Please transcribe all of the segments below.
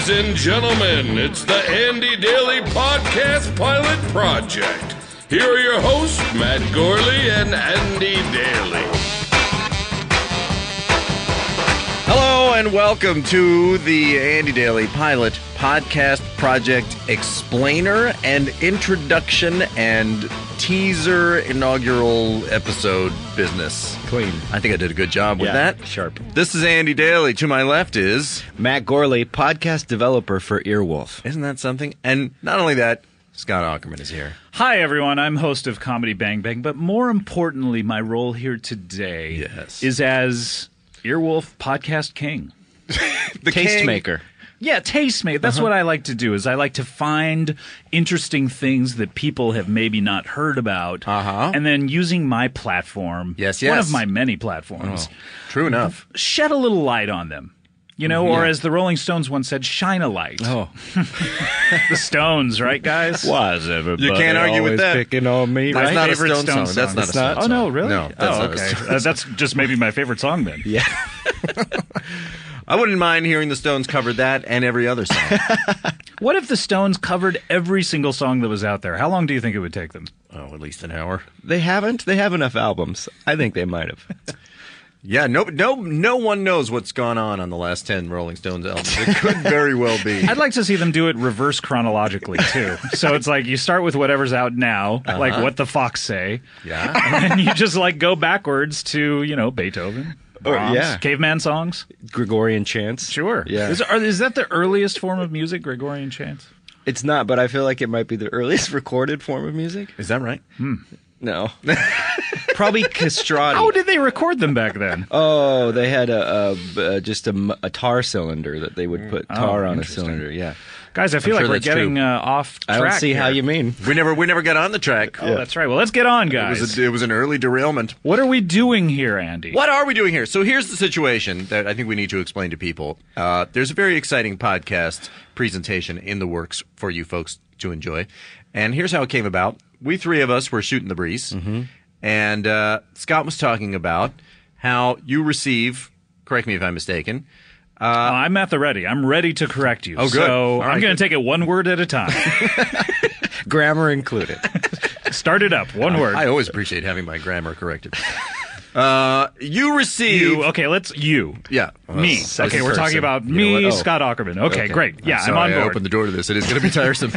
Ladies and gentlemen, it's the Andy Daly Podcast Pilot Project. Here are your hosts, Matt Gorley and Andy Daly. Hello and welcome to the Andy Daly Pilot Podcast Project Explainer and Introduction and Teaser Inaugural Episode business. Clean. I think I did a good job with that. Sharp. This is Andy Daly. To my left is... Matt Gorley, podcast developer for Earwolf. Isn't that something? And not only that, Scott Aukerman is here. Hi, everyone. I'm host of Comedy Bang Bang, but more importantly, my role here today is as Earwolf Podcast King. The Tastemaker. Yeah, tastemaker. That's what I like to do, is I like to find interesting things that people have maybe not heard about, and then using my platform, one of my many platforms, True enough. shed a little light on them. You know, or as the Rolling Stones once said, shine a light. Oh. The Stones, right, guys? Why is everybody You can't argue with that. picking on me? That's Right? not a favorite Stone Stone song. That's song. not a It's Stone not? song. Oh, no, really? No, that's not a okay. Stone That's just maybe my favorite song then. Yeah. I wouldn't mind hearing the Stones cover that and every other song. What if the Stones covered every single song that was out there? How long do you think it would take them? Oh, at least an hour. They haven't? They have enough albums. I think they might have. Yeah, no one knows what's gone on the last 10 Rolling Stones albums. It could very well be. I'd like to see them do it reverse chronologically, too. So it's like you start with whatever's out now, like What the Fox Say. Yeah. And then you just like go backwards to, you know, Beethoven. Brahms, yeah. Caveman songs. Gregorian chants. Sure. Yeah. Is that the earliest form of music, Gregorian chants? It's not, but I feel like it might be the earliest recorded form of music. Is that right? No. Probably castrati. How did they record them back then? Oh, they had just a tar cylinder that they would put tar on a interesting. cylinder. Yeah. Guys, I feel sure like we're that's true. getting off track. I don't see here. how you mean. We never got on the track. Oh, that's right. Well, let's get on, guys. It was an early derailment. What are we doing here, Andy? What are we doing here? So here's the situation that I think we need to explain to people. There's a very exciting podcast presentation in the works for you folks to enjoy. And here's how it came about. We three of us were shooting the breeze. And Scott was talking about how you receive, correct me if I'm mistaken, I'm at the ready. I'm ready to correct you. Oh, good. So All right, I'm going good. to take it one word at a time. Grammar included. Start it up. One word. I always appreciate having my grammar corrected. You receive... You. Okay, you. Yeah. Me. Second Okay, we're person. talking about You know me, what? Oh. Scott Aukerman. Okay, great. Yeah, Sorry, I'm on I board. opened the door to this. It is going to be tiresome.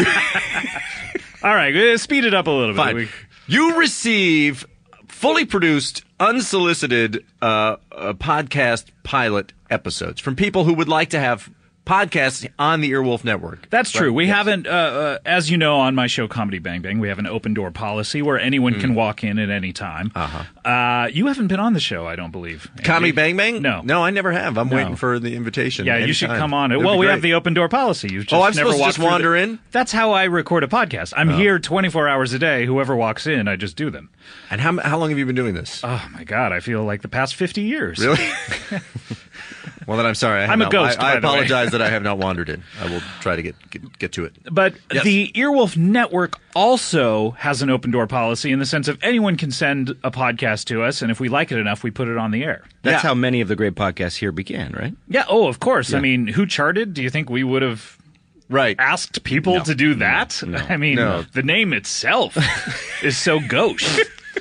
All right, speed it up a little bit. Fine. You receive fully produced, unsolicited podcast pilot episodes from people who would like to have podcasts on the Earwolf Network. That's true. Right? We Yes. haven't, as you know, on my show Comedy Bang Bang, we have an open door policy where anyone can walk in at any time. You haven't been on the show, I don't believe. Andy. Comedy Bang Bang? No. No, I never have. I'm waiting for the invitation. Yeah, you should anytime. come on. That'd Well, be we great. have the open door policy. You've just I'm never supposed to walked just through wander in? That's how I record a podcast. I'm here 24 hours a day. Whoever walks in, I just do them. And how long have you been doing this? Oh, my God. I feel like the past 50 years. Really? Well, then I'm sorry. I'm a ghost, I by the way. apologize that I have not wandered in. I will try to get to it. But Yes. the Earwolf Network also has an open door policy in the sense of anyone can send a podcast to us, and if we like it enough, we put it on the air. That's Yeah. how many of the great podcasts here began, right? Yeah, oh, of course. I mean, who charted? Do you think we would have Right. asked people to do that? I mean, No. the name itself is so gauche.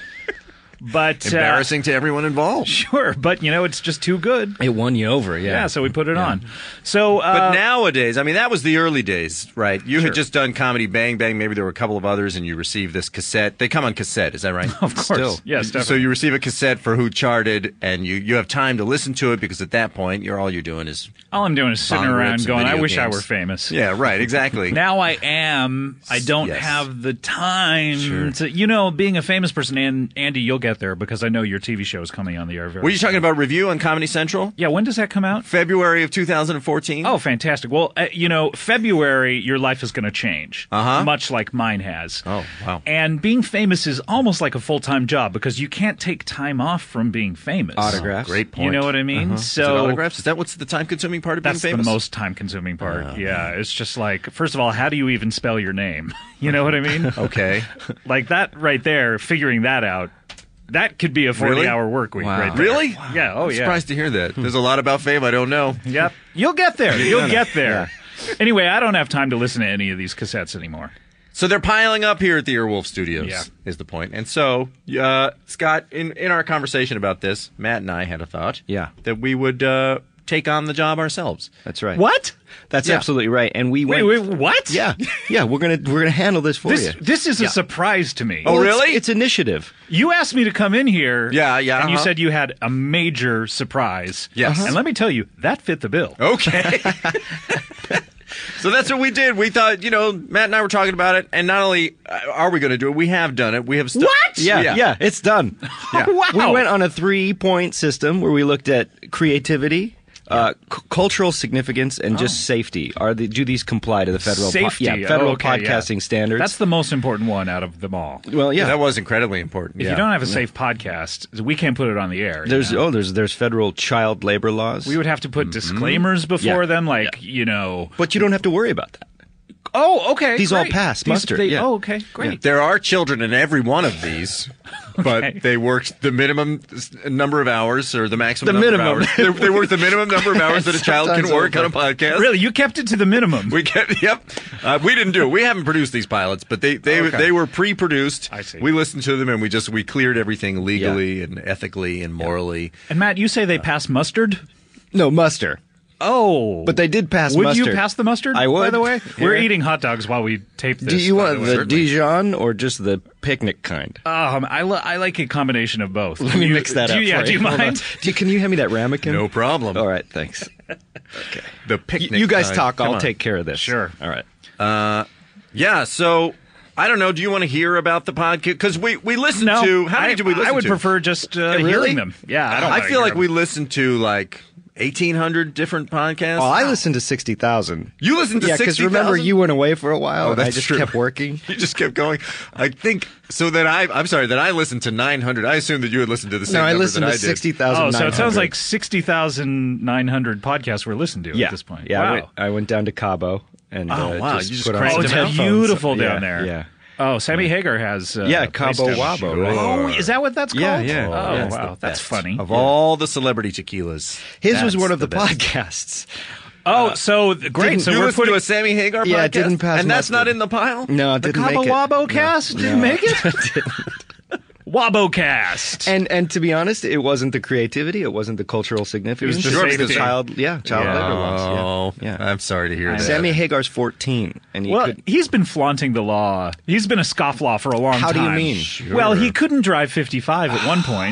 But Embarrassing to everyone involved. Sure, but you know, it's just too good. It won you over, yeah. Yeah, so we put it on. So, But nowadays, I mean, that was the early days, right? You Sure. had just done Comedy Bang Bang. Maybe there were a couple of others, and you received this cassette. They come on cassette, is that right? Of course. Still. Yes, So definitely. you receive a cassette for Who Charted, and you have time to listen to it because at that point, all you're doing is... all I'm doing is sitting Bong around rips and going, I video wish I games. were famous. Yeah, right, exactly. Now I am. I don't Yes. have the time to, you know, being a famous person. And Andy, you'll get there because I know your TV show is coming on the air very Were you talking about Review on Comedy Central? Yeah, when does that come out? February of 2014? Oh, fantastic. Well, you know, February, your life is going to change, much like mine has. Oh, wow. And being famous is almost like a full-time job because you can't take time off from being famous. Autographs. Great point. You know what I mean? Is it So autographs? Is that what's the time-consuming part of being that's famous? the most time-consuming part. Yeah, it's just like, first of all, how do you even spell your name? You know what I mean? Okay. Like that right there, figuring that out That could be a 40-hour work week right there. Really? Yeah. Oh, I'm yeah. surprised to hear that. There's a lot about fame I don't know. Yep. You'll get there. You'll get there. Anyway, I don't have time to listen to any of these cassettes anymore. So they're piling up here at the Earwolf Studios, is the point. And so, Scott, in our conversation about this, Matt and I had a thought that we would take on the job ourselves. That's right. What? That's absolutely right. And we went. Wait, what? Yeah, we're gonna handle this for you. This is a surprise to me. Oh, really? It's initiative. You asked me to come in here. And you said you had a major surprise. Yes. And let me tell you, that fit the bill. Okay. So that's what we did. We thought, Matt and I were talking about it, and not only are we going to do it, we have done it. We have What? Yeah, it's done. Wow. We went on a 3-point system where we looked at creativity, cultural significance, and just safety. Do these comply to the federal safety? Federal podcasting standards? That's the most important one out of them all. Well, yeah. That was incredibly important. If you don't have a safe podcast, we can't put it on the air. There's federal child labor laws. We would have to put disclaimers before them, But you don't have to worry about that. Oh, okay. These great. all pass muster. Oh, okay. Great. There are children in every one of these, but they worked the minimum number of hours or the maximum number of hours. They worked the minimum number of hours that a child can work on a podcast. Really? You kept it to the minimum? We didn't do it. We haven't produced these pilots, but they were pre-produced. I see. We listened to them and we cleared everything legally and ethically and morally. And Matt, you say they pass mustard? No, muster. Oh. But they did pass mustard. Would you pass the mustard? I would. By the way, we're eating hot dogs while we tape this. Do you want the Certainly. Dijon or just the picnic kind? I like a combination of both. Let me mix that up. Yeah, for do you Hold mind? on. Can you hand me that ramekin? No problem. All right, thanks. Okay. The picnic. You guys kind. talk. Come I'll on. take care of this. Sure. All right. Yeah, so I don't know. Do you want to hear about the podcast? Because we listened to. How many did we listen to? I would prefer just hearing them. Yeah, I feel like we listened to like 1,800 different podcasts. Oh, I listened to 60,000. You listened to 60,000? Yeah, because remember you went away for a while and I that's just true. kept working. You just kept going. I think so. That I'm sorry that I listened to 900. I assumed that you had listened to the same. No, I number listened that to I did. 60,000. Oh, so it sounds like 60,900 podcasts were listened to at this point. Yeah, Wow. I went down to Cabo and wow, just you just put on cranked some it it's out? headphones. beautiful down there. Yeah. Oh, Sammy Hagar has Yeah, Cabo place down Wabo, there. right? Oh, is that what that's called? Yeah, yeah. Oh, Yeah, it's wow. the That's best. funny. Of all the celebrity tequilas, His was one of the best. podcasts. Oh, so great. So you we're listened putting to a Sammy Hagar podcast? Yeah, it didn't pass and that's muster. not in the pile? No, it the didn't Cabo make it. Wabo cast didn't make it. Wabocast. And to be honest, it wasn't the creativity, it wasn't the cultural significance. It was the It was safety. the child labor laws. Yeah. I'm sorry to hear that. Sammy Hagar's 14, and he Well, could. he's been flaunting the law. He's been a scofflaw for a long How time. do you mean? Well, he couldn't drive 55 at one point.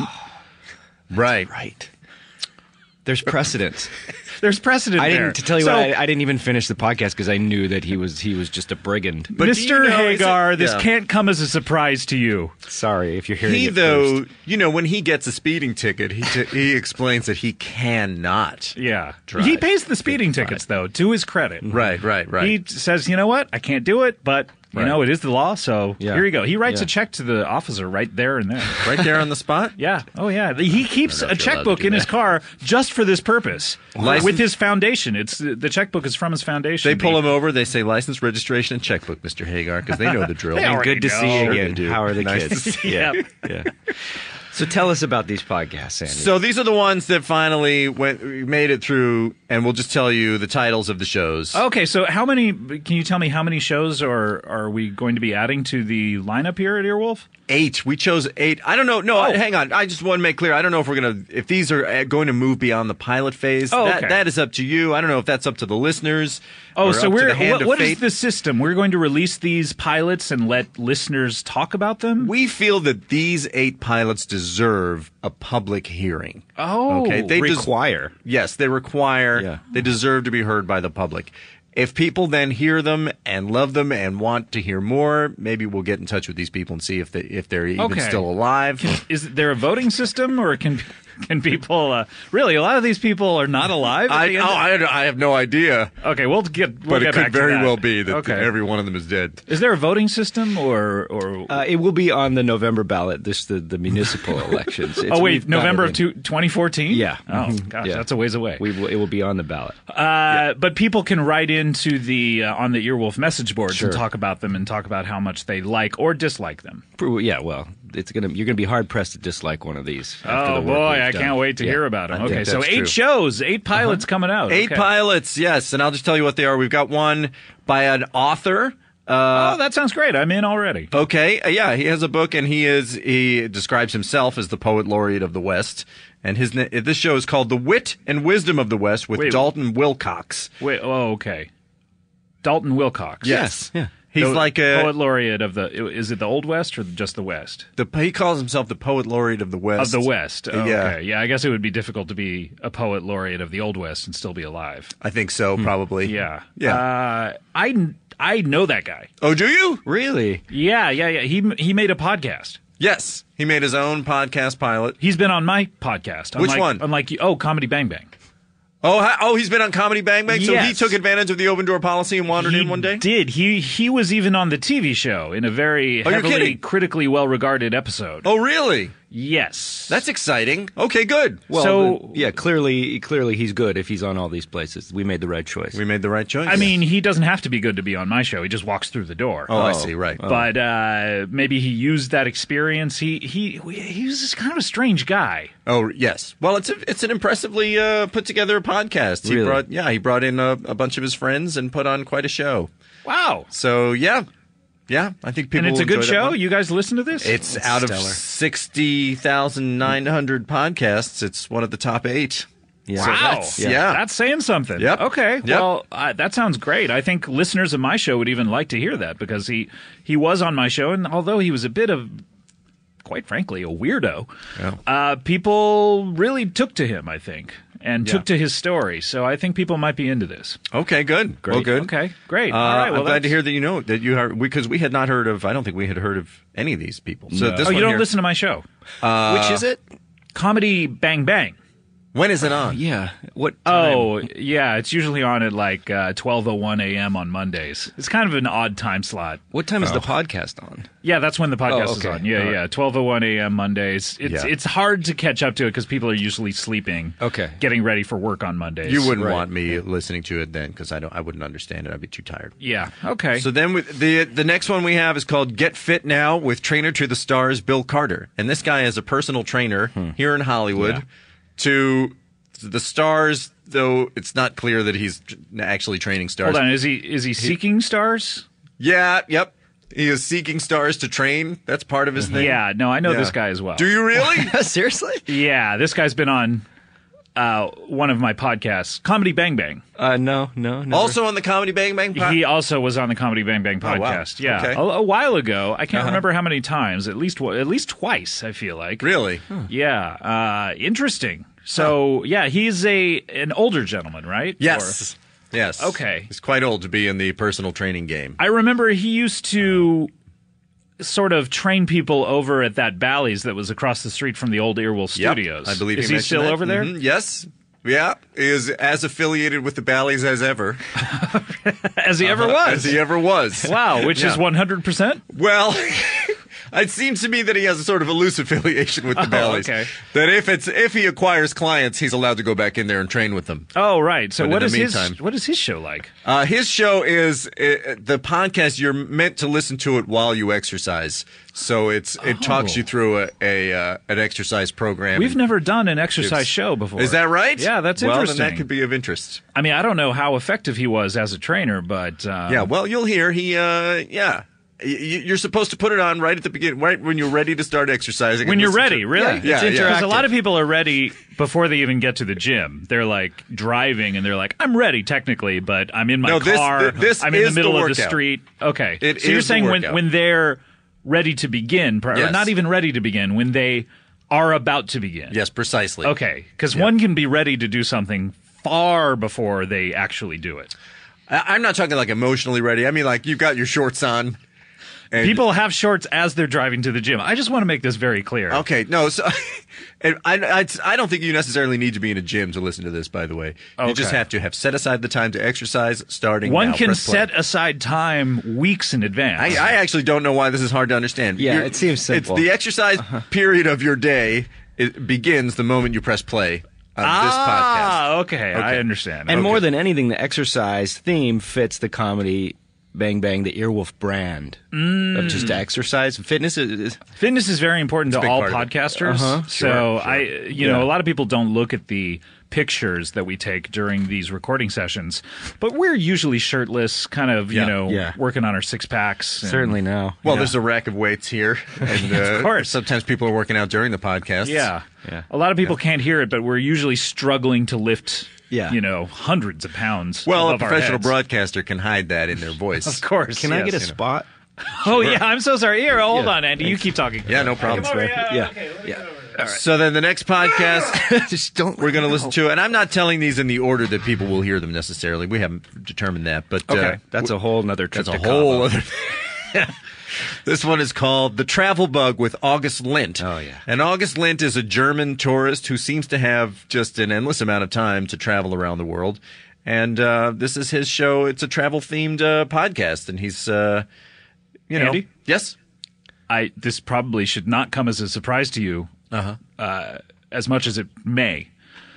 Right. Right. There's precedent. There's precedent I there. didn't to tell you So, what. I didn't even finish the podcast because I knew that he was just a brigand. But do you Mr. know, is it- Hagar, this yeah. can't come as a surprise to you. Sorry if you're hearing He, it though, first. when he gets a speeding ticket, he explains that he cannot. Yeah. Drive. He pays the speeding tickets, though, to his credit. Right. He says, you know what? I can't do it, but, it is the law, so Yeah. here you go. He writes Yeah. a check to the officer right there and then. Right there on the spot? Yeah. Oh, yeah. He keeps know a if you're allowed checkbook to do in his that. car just for this purpose. License- With his foundation. It's the checkbook is from his foundation. They pull him over. They say license, registration, and checkbook, Mr. Hagar, because they know the drill. They already Good to see know. you Sure again. they do. How are the Nice to kids? Yeah. Yeah. So tell us about these podcasts, Sandy. So these are the ones that finally made it through, and we'll just tell you the titles of the shows. Okay, so can you tell me how many shows are we going to be adding to the lineup here at Earwolf? 8. We chose 8. I don't know. No, Oh. hang on. I just want to make clear. I don't know if these are going to move beyond the pilot phase. Oh, okay. That is up to you. I don't know if that's up to the listeners. Oh, or so up to the hand of what fate. is the system? We're going to release these pilots and let listeners talk about them? We feel that these 8 pilots deserve a public hearing. Oh, Okay, they require. Yes, they require. Yeah. They deserve to be heard by the public. If people then hear them and love them and want to hear more, maybe we'll get in touch with these people and see if they're even Okay. still alive. Is there a voting system, or can people really? A lot of these people are not alive. At the end of- I have no idea, Okay, we'll but get it back could to very that. well be that Okay. every one of them is dead. Is there a voting system or? It will be on the November ballot. The municipal elections. Oh wait, November of 2014. Yeah. Oh gosh, Yeah. that's a ways away. It will be on the ballot. But people can write into the on the Earwolf message boards Sure. and talk about them and talk about how much they like or dislike them. Yeah, well, you're gonna be hard pressed to dislike one of these. Oh boy, I can't wait to hear about them. Okay, so 8 shows, 8 pilots coming out. 8 pilots, yes, and I'll just tell you what they are. We've got one by an author. That sounds great. I'm in already. Okay, yeah, he has a book, and he describes himself as the poet laureate of the West. And this show is called The Wit and Wisdom of the West with Dalton Wilcox. Okay. Dalton Wilcox. Yes. Yeah. He's like a poet laureate of is it the Old West or just the West? He calls himself the poet laureate of the West. Of the West. Oh, yeah. Okay. Yeah, I guess it would be difficult to be a poet laureate of the Old West and still be alive. I think so, probably. Yeah. Yeah. I know that guy. Oh, do you? Really? Yeah. He made a podcast. Yes. He made his own podcast pilot. He's been on my podcast. Which one? Unlike you. Comedy Bang Bang. Oh, he's been on Comedy Bang Bang? Yes. So he took advantage of the open door policy and wandered in one day? He did. He was even on the TV show in a very heavily, critically well-regarded episode. Oh, really? Yes. That's exciting. Okay, good. Well, clearly he's good if he's on all these places. We made the right choice. We made the right choice. I mean, he doesn't have to be good to be on my show. He just walks through the door. Oh, I see, right. But maybe he used that experience. He was just kind of a strange guy. Oh, yes. Well, it's an impressively put together podcast. Really? He brought in a bunch of his friends and put on quite a show. Wow. So, yeah. Yeah, I think people. And it's a good show. One. You guys listen to this? It's out stellar. of 60,900 podcasts. It's one of the top 8. Yeah. Wow. So that's saying something. Yep. Okay. Yep. Well, that sounds great. I think listeners of my show would even like to hear that because he was on my show, and although he was a bit of, quite frankly, a weirdo, people really took to him, I think. And took to his story, so I think people might be into this. Okay, good. Great. Well, good. Okay, great. All right. Well, I'm glad to hear that you know that you heard because we had not heard of. I don't think we had heard of any of these people. So No. this you don't here, listen to my show? Which is it? Comedy Bang Bang. When is it on? Yeah. What time? Oh, yeah. It's usually on at like 12:01 a.m. on Mondays. It's kind of an odd time slot. What time is the podcast on? Yeah, that's when the podcast is okay. on. Yeah. 12:01 a.m. Mondays. It's hard to catch up to it because people are usually sleeping. Okay. Getting ready for work on Mondays. You wouldn't want me listening to it then because I wouldn't understand it. I'd be too tired. Yeah. Okay. So then the next one we have is called Get Fit Now with Trainer to the Stars Bill Carter, and this guy is a personal trainer here in Hollywood to the stars. Though it's not clear that he's actually training stars. Hold on. Is he seeking stars? Yeah. Yep. He is seeking stars to train. That's part of his thing. Yeah. No, I know this guy as well. Do you really? Seriously? Yeah, this guy's been on one of my podcasts, Comedy Bang Bang. No. Never. Also on the Comedy Bang Bang podcast? He also was on the Comedy Bang Bang podcast. wow. Yeah, Okay. a while ago. I can't remember how many times. At least twice. I feel like. Really? Yeah. Interesting. So yeah, he's an older gentleman, right? Yes. Yes. Okay. He's quite old to be in the personal training game. I remember he used to sort of train people over at that Bally's that was across the street from the old Earwolf Studios. I believe is he he still mentioned that. over there? Mhm. Yes. Yeah. He is as affiliated with the Bally's as ever. As he ever was. As he ever was. Wow, which is Yeah. 100%? Well, it seems to me that he has a sort of a loose affiliation with the Bally's. okay. That if he acquires clients, he's allowed to go back in there and train with them. Oh, right. So But in what the is meantime- what is his show like? His show is the podcast. You're meant to listen to it while you exercise. So it talks you through an exercise program. We've never done an exercise show before. Is that right? Yeah, that's well, interesting. Then that could be of interest. I mean, I don't know how effective he was as a trainer, but Yeah, well, you'll hear you're supposed to put it on right at the beginning, right when you're ready to start exercising. when and you're listen ready, to- really? Yeah, yeah. Because a lot of people are ready before they even get to the gym. They're like driving and they're like, I'm ready technically, but I'm in my No, this- car. this I'm in the is middle the of the workout. street. Okay. It so you're is the saying workout. when they're ready to begin, or Yes. not even ready to begin, when they are about to begin. Yes, precisely. Okay. Because one can be ready to do something far before they actually do it. I'm not talking like emotionally ready. I mean, like you've got your shorts on. And People have shorts as they're driving to the gym. I just want to make this very clear. Okay, no, so and I don't think you necessarily need to be in a gym to listen to this, by the way. You just Okay. have to have set aside the time to exercise starting One now. can Press play. set aside time weeks in advance. I actually don't know why this is hard to understand. Yeah, it seems simple. It's the exercise period of your day. It begins the moment you press play on this podcast. Okay, I understand. And Okay. more than anything, the exercise theme fits the comedy Bang Bang the Earwolf brand of just exercise. Fitness is Fitness is very important to big all part of it. podcasters. So Sure. you know, a lot of people don't look at the pictures that we take during these recording sessions, but we're usually shirtless, kind of, you know, working on our six packs. And, certainly now. Well, there's a rack of weights here. And, Of course. Sometimes people are working out during the podcast. Yeah. Yeah. A lot of people can't hear it, but we're usually struggling to lift, Yeah. you know, hundreds of pounds. Well, a above our professional heads. broadcaster can hide that in their voice. Of course. Can I get a yes. spot? Oh, yeah. I'm so sorry. Here, hold Yeah, on, Andy. You keep talking. Yeah, no problem. Come over here. Yeah. Okay, let me Yeah. get over there. So then the next podcast Just don't. we're going to listen to, and I'm not telling these in the order that people will hear them necessarily. We haven't determined that, but Okay, that's a whole nother trip. that's a to whole Cabo. other. This one is called The Travel Bug with August Lindt. Oh, yeah. And August Lindt is a German tourist who seems to have just an endless amount of time to travel around the world. And this is his show. It's a travel-themed podcast, and he's, you know. Andy? Yes? This probably should not come as a surprise to you, as much as it may.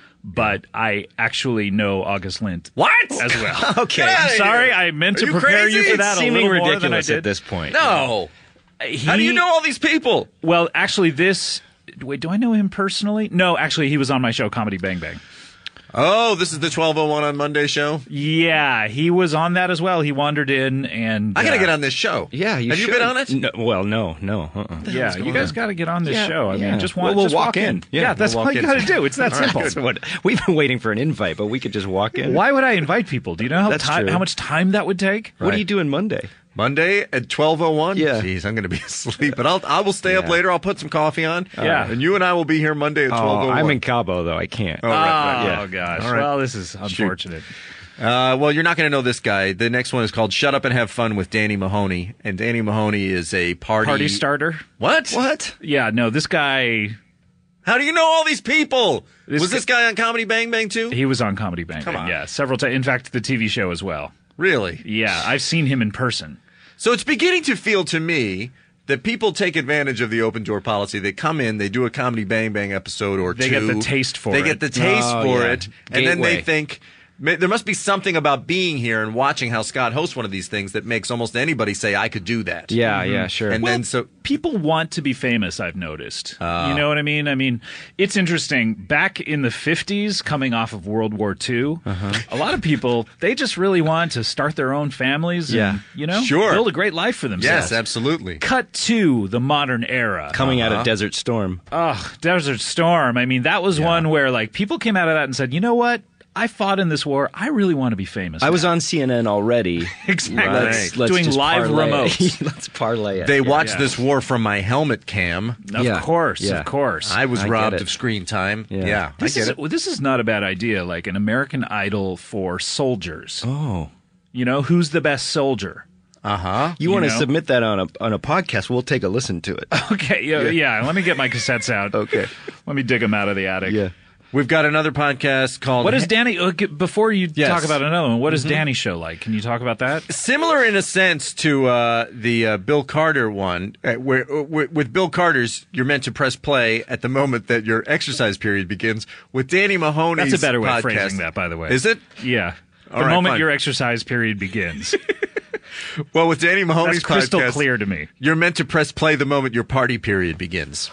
But I actually know August Lindt What? as well. Okay. Get outta I'm sorry, here. I meant Are to you prepare crazy? you for It's that a Seeming little more than I ridiculous did. at this point. No. How do you know all these people? Well, actually, wait, do I know him personally? No, actually, he was on my show, Comedy Bang Bang. Oh, this is the 12:01 on Monday show? Yeah, he was on that as well. He wandered in and I got to get on this show. Yeah, Have you been on it? No, well, no. Yeah, you guys got to get on this Yeah, show. I yeah. mean, just Well, we'll just walk in. Yeah, Yeah, that's we'll all walk you in. got to do. It's that simple. That's what- we've been waiting for an invite, but we could just walk in. Why would I invite people? Do you know That's true. how much time that would take? What are you doing Monday? Monday at 12:01? Yeah. Jeez, I'm going to be asleep, but I will stay up Yeah. later. I'll put some coffee on. Yeah. And you and I will be here Monday at 12:01. I'm in Cabo, though. I can't. Oh, right, Oh, right. gosh. All right. Well, this is unfortunate. Well, you're not going to know this guy. The next one is called Shut Up and Have Fun with Danny Mahoney. And Danny Mahoney is a Party starter? What? What? Yeah, no, this guy, How do you know all these people? This Was this guy on Comedy Bang Bang too? he was on Comedy Bang Bang. on. Yeah, several times. In fact, the TV show as well. Really? Yeah, I've seen him in person. So it's beginning to feel to me that people take advantage of the open door policy. They come in, they do a Comedy Bang Bang episode or They two. get the taste for They it. get the taste Oh, for yeah. it. And then they Gateway. think there must be something about being here and watching how Scott hosts one of these things that makes almost anybody say, I could do that. Yeah, yeah, sure. And then so People want to be famous, I've noticed. You know what I mean? I mean, it's interesting. Back in the 50s, coming off of World War II, a lot of people, they just really want to start their own families Yeah. and, you know, Sure. build a great life for themselves. yes, absolutely. Cut to the modern era. Coming out of Desert Storm. Desert Storm. I mean, that was one where, like, people came out of that and said, you know what? I fought in this war. I really want to be famous. I was now." on CNN already. Exactly. Let's Doing just live parlay. remotes. Let's parlay it. They watched yeah. this war from my helmet cam. Of Yeah. course, Yeah. of course. I was I get robbed it. of screen time. Yeah. Yeah, I This get is, it. this is not a bad idea, like an American Idol for soldiers. Oh. You know, who's the best soldier? Uh-huh. You want to know? submit that on a podcast? We'll take a listen to it. Okay, yeah, let me get my cassettes out. Okay. Let me dig them out of the attic. Yeah. We've got another podcast called What is Danny, before you Yes. talk about another one, what is Danny's show like? Can you talk about that? Similar in a sense to the Bill Carter one, where with Bill Carter's, you're meant to press play at the moment that your exercise period begins. With Danny Mahoney's That's a better way of podcast- phrasing that, by the way. Is it? Yeah. All The right, moment fine. your exercise period begins. Well, with Danny Mahoney's That's crystal podcast, clear to me. you're meant to press play the moment your party period begins.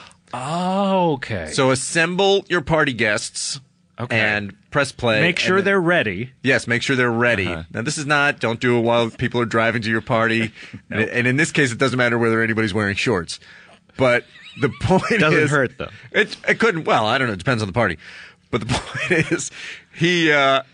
Oh, okay. So assemble your party guests Okay. and press play. Make sure and then- they're ready. Yes, make sure they're ready. Now, this is not, don't do it while people are driving to your party. And in this case, it doesn't matter whether anybody's wearing shorts. But the point Doesn't is. hurt, though. It couldn't, well, I don't know. It depends on the party. But the point is, he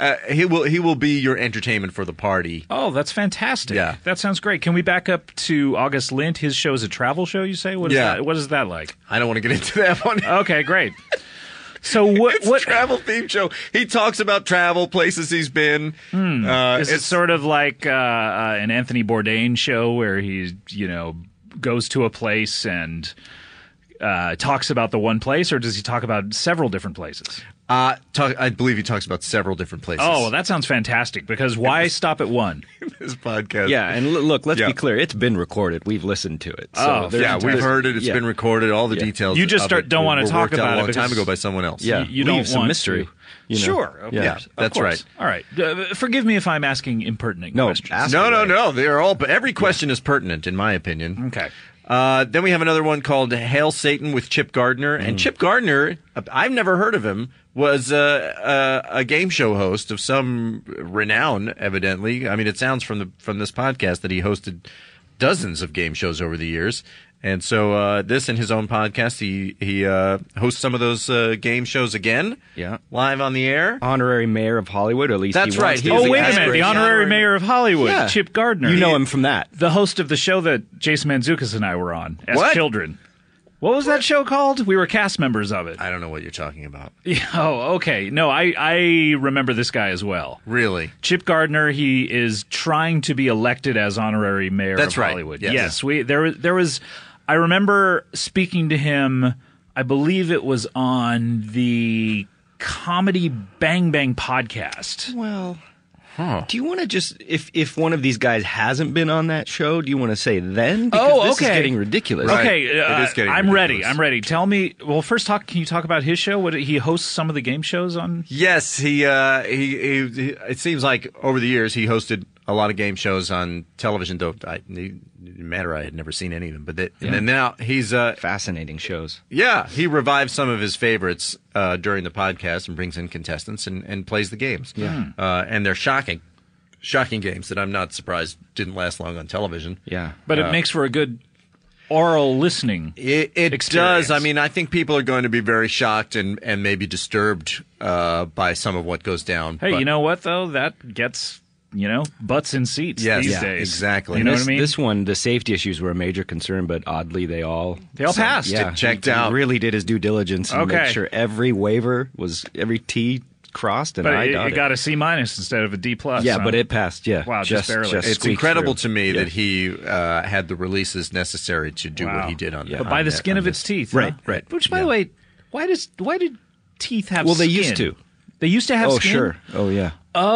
will be your entertainment for the party. Oh, that's fantastic. Yeah. That sounds great. Can we back up to August Lindt? His show is a travel show, you say? What is Yeah. that? What is that like? I don't want to get into that one. Okay, great. So what? It's what a travel themed show. He talks about travel, places he's been. is it? Sort of like an Anthony Bourdain show where he, goes to a place and talks about the one place, or does he talk about several different places? I believe he talks about several different places. Oh, well, that sounds fantastic, because why stop at one? This podcast. Yeah, and look, let's Yeah. be clear. It's been recorded. We've listened to it. So Oh, there's- Yeah, we've heard it. It's yeah. been recorded. All the details. You just of it don't wanna were talk worked out about a it long time because- ago by someone else. Yeah, You don't leave some want mystery. to. You know? Sure. Of Yeah. course. That's Of right. course. All right. Forgive me if I'm asking impertinent No, questions. ask No, away. no. They're all. But every question is pertinent, in my opinion. Okay. Then we have another one called Hail Satan with Chip Gardner. And Chip Gardner, I've never heard of him, was a game show host of some renown, evidently. I mean, it sounds from this podcast that he hosted dozens of game shows over the years. And so this and his own podcast, he hosts some of those game shows again. Yeah. Live on the air. Honorary mayor of Hollywood, or at least That's he right. wants to He's Oh, be. wait a minute. The aspiration. honorary mayor of Hollywood, Yeah. Chip Gardner. You know him from that. The host of the show that Jason Mantzoukas and I were on as What? children. What was that show called? We were cast members of it. I don't know what you're talking about. Oh, okay. No, I remember this guy as well. Really? Chip Gardner, he is trying to be elected as honorary mayor That's of right. Hollywood. Yes. There was I remember speaking to him, I believe it was on the Comedy Bang Bang podcast. Well, do you want to just, if one of these guys hasn't been on that show, do you want to say then? Because this is getting ridiculous. Right. Okay, It is getting I'm ready. ridiculous. I'm ready. Tell me. Well, first, can you talk about his show? What he hosts some of the game shows on? Yes, he it seems like over the years he hosted a lot of game shows on television. Though it didn't matter, I had never seen any of them. But and then now he's Fascinating shows. he revives some of his favorites during the podcast and brings in contestants and plays the games. Yeah, and they're shocking games that I'm not surprised didn't last long on television. Yeah. But it makes for a good oral listening. It experience. does. I mean, I think people are going to be very shocked and maybe disturbed by some of what goes down. Hey, but- you know what though? That gets butts in seats Yes, these yeah, days. exactly. You know this, what I mean? This one, the safety issues were a major concern, but oddly they all passed. Yeah, Checked he out. really did his due diligence and Okay. make sure every waiver was every T crossed and But I it dotted. got a C- instead of a D+. Yeah, huh? but it passed. Yeah, Wow, just barely. It's squeaked incredible through. to me Yeah. that he had the releases necessary to do Wow. what he did on that. But by on the that- skin on of this. its teeth. Right, huh? right. Which, by the way, why did teeth have Well, they skin? used to. They used to have Oh, skin? sure. Oh, yeah.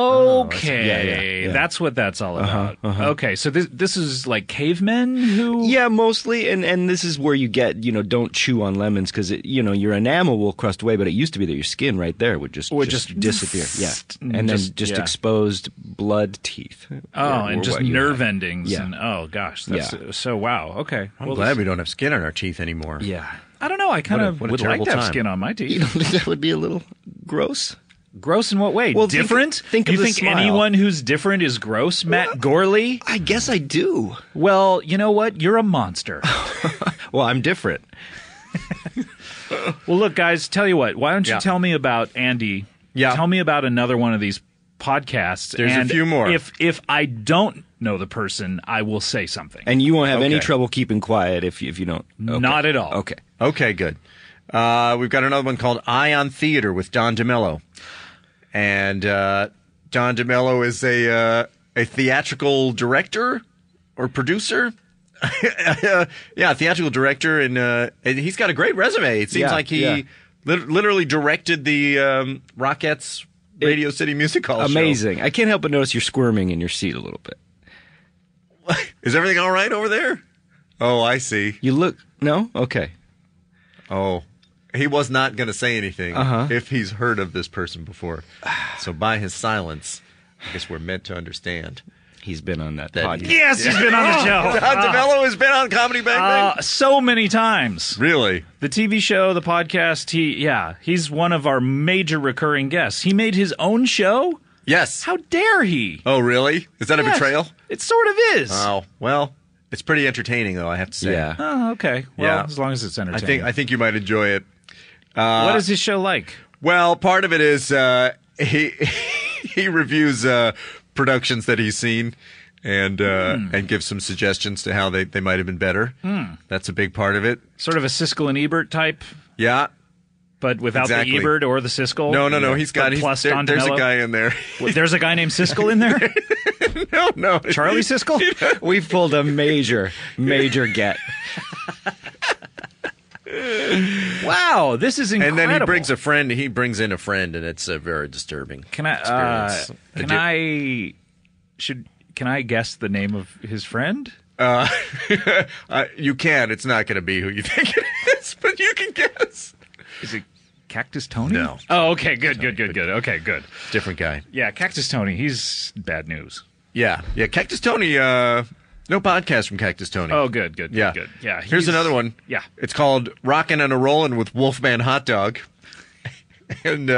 Okay. yeah. That's what that's all about. Okay, so this is like cavemen who... Yeah, mostly, and this is where you get, don't chew on lemons because, your enamel will crust away, but it used to be that your skin right there would just disappear. Yeah, and then just yeah. exposed blood teeth. and just what you nerve have. endings. Yeah. And oh, gosh. That's so wow. Okay. I'm glad we don't have skin on our teeth anymore. Yeah. I don't know. I kind of what a would like terrible to have time. skin on my You teeth. don't think that would be a little gross? Gross in what way? Well, think- different? think of you the think smile. anyone who's different is gross? Matt Gorley? I guess I do. Well, you know what? You're a monster. Well, I'm different. Well, look, guys, tell you what. Why don't you Yeah. tell me about Andy? Yeah. Tell me about another one of these podcasts. There's a and few more. If I don't know the person, I will say something. And you won't have any Okay. trouble keeping quiet if you don't. Okay. Not at all. Okay. Okay, good. We've got another one called Ion Theater with Don DeMello. And Don DeMello is a theatrical director or producer. Yeah, theatrical director, and he's got a great resume. It seems Yeah, like he yeah. literally directed the Rockettes Radio City Music Hall show. Amazing. I can't help but notice you're squirming in your seat a little bit. Is everything all right over there? Oh, I see. You look. No? Okay. Oh, he was not going to say anything if he's heard of this person before. So by his silence, I guess we're meant to understand. He's been on that That- podcast. Yes, he's been on the show. Don DeMello has been on Comedy Bang Bang? So many times. Really? The TV show, the podcast, he's one of our major recurring guests. He made his own show? Yes. How dare he? Oh, really? Is that a Yes, betrayal? It sort of is. Oh, well, it's pretty entertaining, though, I have to say. Yeah. Oh, okay. Well, Yeah. as long as it's entertaining. I think you might enjoy it. What is his show like? Well, part of it is he reviews productions that he's seen and gives some suggestions to how they might have been better. That's a big part of it. Sort of a Siskel and Ebert type, Yeah. but without Exactly. the Ebert or the Siskel? No. He's got But plus Don there's a DeMello? guy in there. Well, there's a guy named Siskel in there? No. Charlie Siskel? We've pulled a major get. Wow, this is incredible. And then he brings a friend. He brings in a friend, and it's a very disturbing. Can I? Can I guess the name of his friend? You can. It's not going to be who you think it is, but you can guess. Is it Cactus Tony? No. Oh, okay, good. Okay, good. Different guy. Yeah, Cactus Tony. He's bad news. Yeah. Cactus Tony. No podcast from Cactus Tony. Oh, good. Yeah. Yeah. Here's another one. Yeah. It's called "Rockin' and a Rollin' with Wolfman Hot Dog." And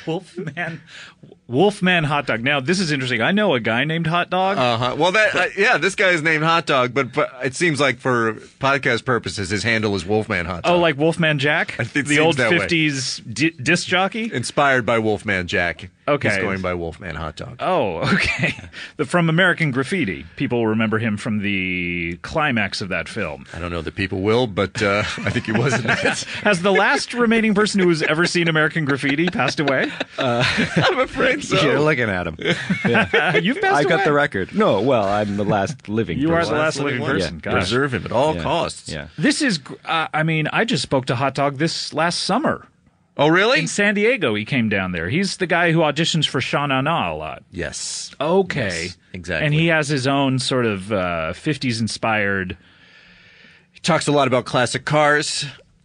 Wolfman Hot Dog. Now, this is interesting. I know a guy named Hot Dog. Well, this guy is named Hot Dog, but it seems like for podcast purposes, his handle is Wolfman Hot Dog. Oh, like Wolfman Jack? It the seems old that way. 50s disc jockey? Inspired by Wolfman Jack. Okay. He's going by Wolfman Hot Dog. Oh, okay. From American Graffiti. People remember him from the climax of that film. I don't know that people will, but I think he was in it. Has the last remaining person who's ever seen American Graffiti passed away? I'm afraid so. You're looking at him. Yeah. You've passed I away. got the record. No, well, I'm the last living You person. are the last living one. person. Yeah. Gosh. Preserve him at all Yeah. costs. Yeah. This is, I just spoke to Hot Dog this last summer. Oh, really? In San Diego, he came down there. He's the guy who auditions for Sha Na Na a lot. Yes. Okay. Yes, exactly. And he has his own sort of 50s-inspired... He talks a lot about classic cars.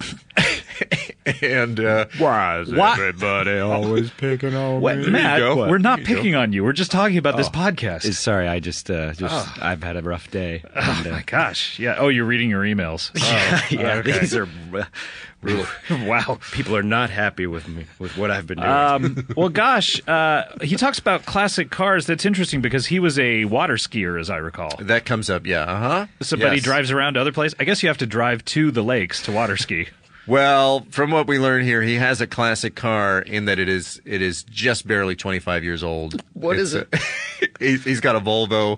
And Why is everybody always picking on me? Matt, go. we're not There you picking on you. We're just talking about this podcast. Sorry, I just I've had a rough day. Oh, my gosh. Yeah. Oh, you're reading your emails. Oh, Yeah, okay. these are Wow. people are not happy with me with what I've been doing. Well, gosh, he talks about classic cars. That's interesting because he was a water skier, as I recall. that comes up, yeah. Uh-huh. So, but he Yes. drives around to other places. I guess you have to drive to the lakes to water ski. Well, from what we learn here, he has a classic car in that it is just barely 25 years old. What is it? He's got a Volvo,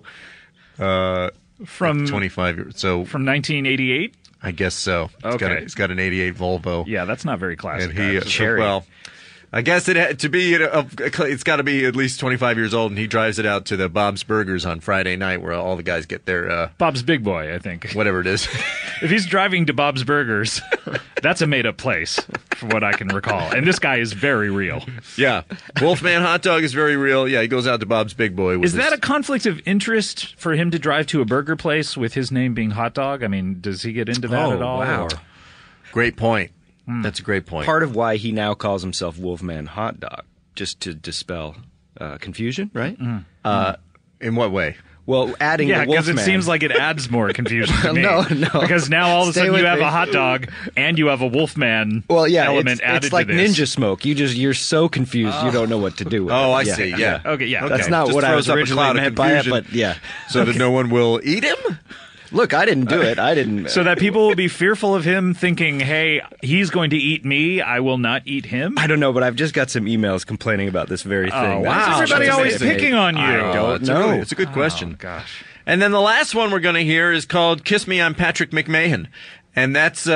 From 25 years. So from 1988. I guess so. Okay. He's got an 88 Volvo. Yeah, that's not very classic. And he, cars. well, I guess it had to be. It's got to be at least 25 years old, and he drives it out to the Bob's Burgers on Friday night, where all the guys get their Bob's Big Boy, I think. whatever it is. If he's driving to Bob's Burgers, that's a made-up place, from what I can recall. And this guy is very real. Yeah, Wolfman Hot Dog is very real. Yeah, he goes out to Bob's Big Boy. With Is that a conflict of interest for him to drive to a burger place with his name being Hot Dog? I mean, does he get into that at all? wow. or- great point? That's a great point. Part of why he now calls himself Wolfman Hot Dog, just to dispel confusion, right? In what way? Well, adding Yeah, the because Wolfman. it seems like it adds more confusion to me. No. Because now all of a Stay sudden with you have me. a hot dog and you have a Wolfman well, yeah, element added it's like to this. Ninja Smoke. You're so confused, you don't know what to do with it. Oh, I Yeah, see. Yeah. Okay, yeah. That's Okay. not Just what I throws was up a originally cloud of meant by it, confusion. but yeah. So that no one will eat him? Look, I didn't do it. I didn't. So that people will be fearful of him thinking, hey, he's going to eat me, I will not eat him? I don't know, but I've just got some emails complaining about this very thing. Oh, That's wow. Everybody just always amazing. picking on you. I don't it's know. It's a good question. Oh, gosh. And then the last one we're going to hear is called "Kiss Me, I'm Patrick McMahon," and that's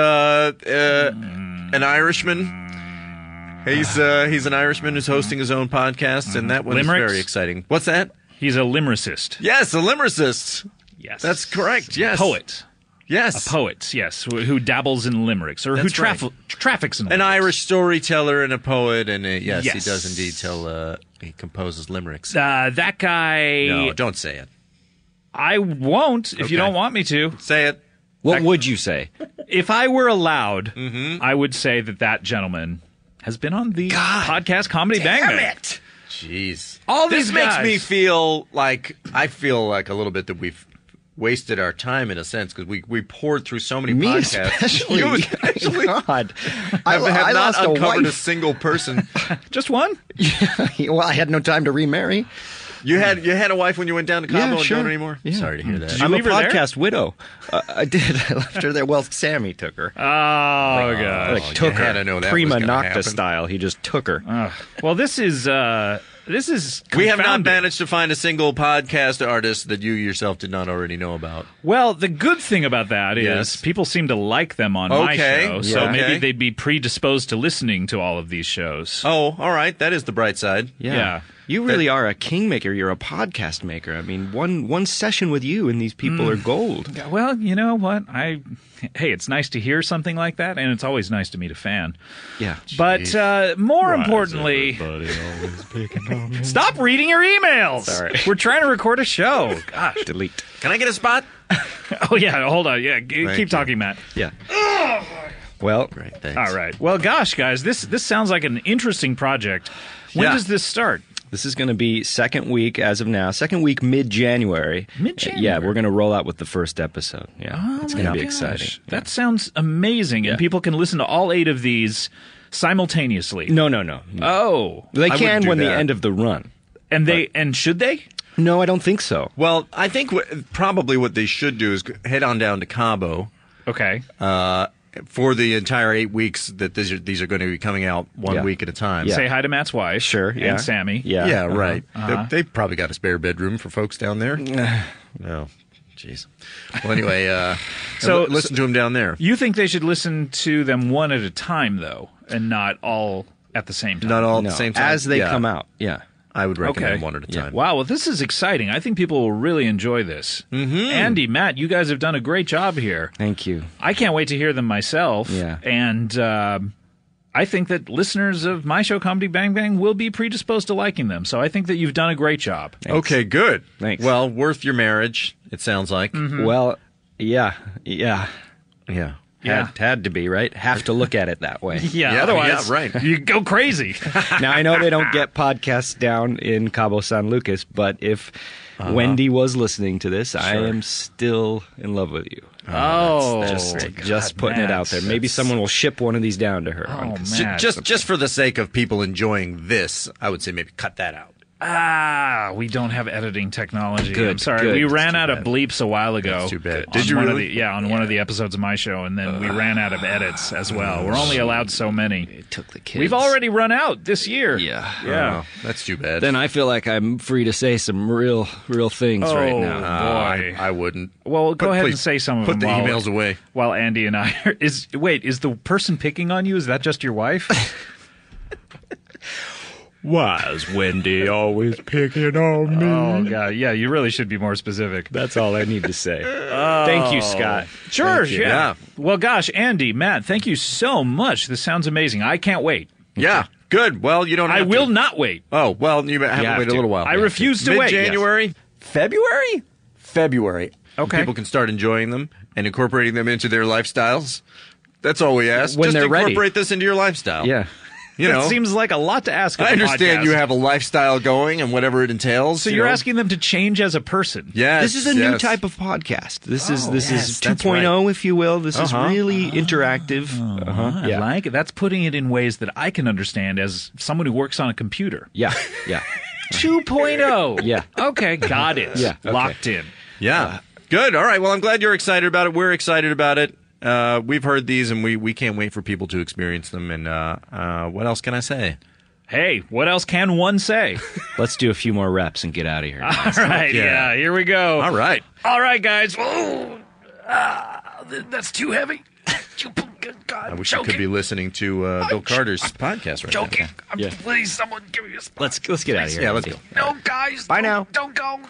an Irishman. He's an Irishman who's hosting his own podcast, and that one Limericks? is very exciting. What's that? He's a limericist. Yes, a lyricist. Yes. That's correct. Yes, Poet. Yes, A poet, yes, who dabbles in limericks or who That's right. traffics in an limericks. Irish storyteller and a poet, and yes, Yes. he does indeed tell. He composes limericks. That guy. No, don't say it. I won't if you Okay. don't want me to. Say it. What would you say? If I were allowed, I would say that gentleman has been on the podcast Comedy Bang Bang. Jeez. All This these makes guys. me feel like a little bit that we've wasted our time in a sense because we poured through so many Me podcasts. especially. You especially God. I have not lost a uncovered a wife. single person. Just one? Well, I had no time to remarry. You had a wife when you went down to Cabo Yeah, and sure. don't anymore? Yeah. Sorry to hear that. Did you I'm a leave her there? podcast widow. I did. I left her there. Well, Sammy took her. Oh, God. Like, took you her. had to know that Prima was gonna nocta happen. style. He just took her. Well, this is We have not confounding. managed to find a single podcast artist that you yourself did not already know about. Well, the good thing about that is Yes. people seem to like them on my Okay. show, so Yeah. maybe Okay. they'd be predisposed to listening to all of these shows. Oh, all right. That is the bright side. Yeah. You really are a kingmaker. You're a podcast maker. I mean, one session with you and these people are gold. Well, you know what? Hey, it's nice to hear something like that, and it's always nice to meet a fan. Yeah. But more importantly, stop reading your emails. Sorry. We're trying to record a show. Gosh. Delete. Can I get a spot? Oh, yeah. Hold on. Yeah. Keep talking, Matt. Yeah. Well, Great, thanks. All right. Well, gosh, guys, this sounds like an interesting project. When does this start? this is going to be second week as of now. Second week mid-January. Mid-January? Yeah, we're going to roll out with the first episode. Yeah, Oh, it's my going to be gosh. exciting. That sounds amazing. Yeah. And people can listen to all 8 of these simultaneously. No. Oh. They I wouldn't can do when the that. end of the run. And should they? No, I don't think so. Well, I think probably what they should do is head on down to Cabo Okay. for the entire 8 weeks that these are going to be coming out one Yeah. week at a time. Yeah. Say hi to Matt's wife. Sure, yeah. And Sammy. Yeah. Yeah, Uh-huh. right. They probably got a spare bedroom for folks down there. No. Jeez. Well, anyway, So- listen to them down there. You think they should listen to them one at a time, though, and not all at the same time? Not all at No, the same time. as they Yeah. come out. Yeah. I would recommend Okay. one at a Yeah. time. Wow, well, this is exciting. I think people will really enjoy this. Mm-hmm. Andy, Matt, you guys have done a great job here. Thank you. I can't wait to hear them myself. Yeah. And I think that listeners of my show, Comedy Bang Bang, will be predisposed to liking them. So I think that you've done a great job. Okay, good. Thanks. Well, worth your marriage, it sounds like. Well, yeah. Yeah. Had to be, right? Have to look at it that way. Yeah, otherwise yeah, right. you go crazy. Now, I know they don't get podcasts down in Cabo San Lucas, but if Wendy was listening to this, I am still in love with you. Oh, Just putting it out there. Maybe someone will ship one of these down to her. Oh, Ju- Matt. just for the sake of people enjoying this, I would say maybe cut that out. We don't have editing technology. Good, I'm sorry. good. We That's ran too out of bad. bleeps a while ago. That's too bad. On Did you one really? on one of the episodes of my show, and then we ran out of edits as well. We're only allowed so many. It took the kids. We've already run out this year. Yeah. Yeah. Oh, that's too bad. Then I feel like I'm free to say some real things right Oh, now. boy. I wouldn't. Well, go ahead please, and say some of put them. the while- emails away. While Andy and I are, is the person picking on you? Is that just your wife? Why is Wendy always picking on me? Oh God, yeah. You really should be more specific. That's all I need to say. Thank you, Scott. Sure, Thank you. yeah. Well, gosh, Andy, Matt, thank you so much. This sounds amazing. I can't wait. Yeah, good. Well, you don't have I will to. not wait. Oh, well, you have to have wait a to. little while. I refuse to wait. Mid-January, February. Okay. people can start enjoying them and incorporating them into their lifestyles. That's all we ask. When Just they're ready. incorporate this into your lifestyle. Yeah. You That know, seems like a lot to ask. Of I a understand podcast. you have a lifestyle going and whatever it entails. So you you're know. asking them to change as a person. Yes, This is a new yes. type of podcast. This is yes, that's 2.0, if you will. This is Uh-huh. really interactive. I Yeah. like it. That's putting it in ways that I can understand as someone who works on a computer. Yeah. 2.0. Yeah. Okay, got it. Yeah, okay. Locked in. Yeah. Good. All right. Well, I'm glad you're excited about it. We're excited about it. We've heard these, and we can't wait for people to experience them. And what else can I say? Hey, what else can one say? Let's do a few more reps and get out of here. All right, yeah, here we go. All right. All right, guys. Oh, that's too heavy. God, I wish you could be listening to Bill Carter's podcast right joking. now. Please, someone give me a spot. Let's get out of here. Yeah, let's go. No, guys. Bye now. Don't go.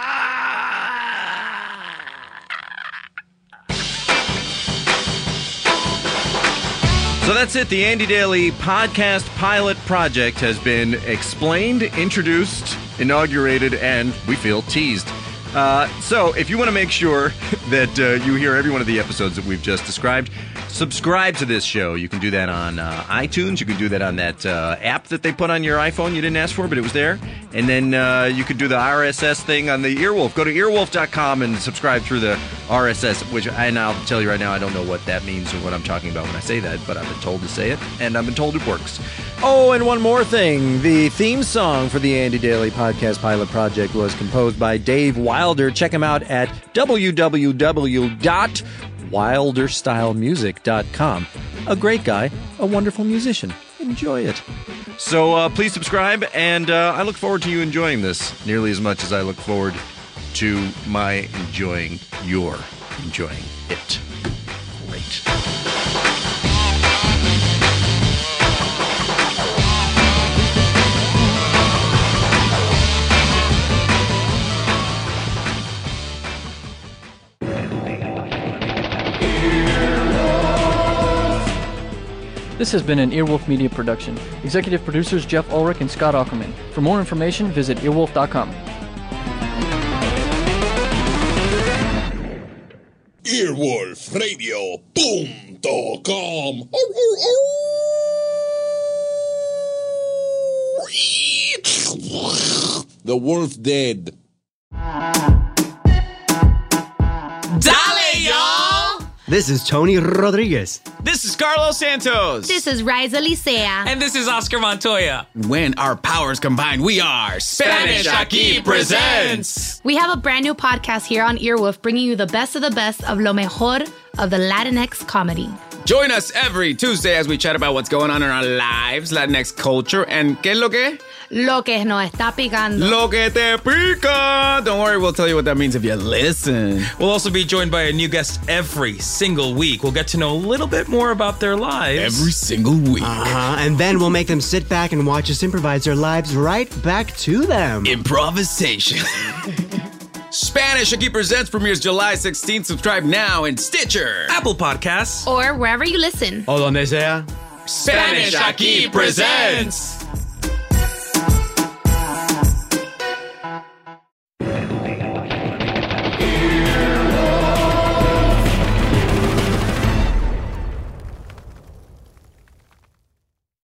So that's it. The Andy Daly Podcast Pilot Project has been explained, introduced, inaugurated, and we feel teased. So if you want to make sure that you hear every one of the episodes that we've just described, subscribe to this show. You can do that on iTunes. You can do that on that app that they put on your iPhone. You didn't ask for, but it was there. And then you could do the RSS thing on the Earwolf. Go to earwolf.com and subscribe through the RSS, which I'll tell you right now, I don't know what that means or what I'm talking about when I say that, but I've been told to say it, and I've been told it works. Oh, and one more thing. The theme song for the Andy Daly Podcast Pilot Project was composed by Dave Wilder. Check him out at www.wilderstylemusic.com. A great guy, a wonderful musician. Enjoy it. So please subscribe, and I look forward to you enjoying this nearly as much as I look forward to my enjoying your enjoying it. Great. This has been an Earwolf Media production. Executive producers Jeff Ulrich and Scott Ackerman. For more information, visit earwolf.com. EarwolfRadio.com. The wolf dead. Dale, y'all! This is Tony Rodriguez. This is Carlos Santos. This is Riza Licea. And this is Oscar Montoya. When our powers combine, we are Spanish Aquí Presents. We have a brand new podcast here on Earwolf, bringing you the best of lo mejor of the Latinx comedy. Join us every Tuesday as we chat about what's going on in our lives, Latinx culture, and ¿qué es lo que? Lo que nos está picando. Lo que te pica. Don't worry, we'll tell you what that means if you listen. We'll also be joined by a new guest every single week. We'll get to know a little bit more about their lives. Every single week. And then we'll make them sit back and watch us improvise their lives right back to them. Improvisation. Spanish Aquí Presents premieres July 16th. Subscribe now in Stitcher, Apple Podcasts, or wherever you listen. O donde sea. Spanish Aquí Presents.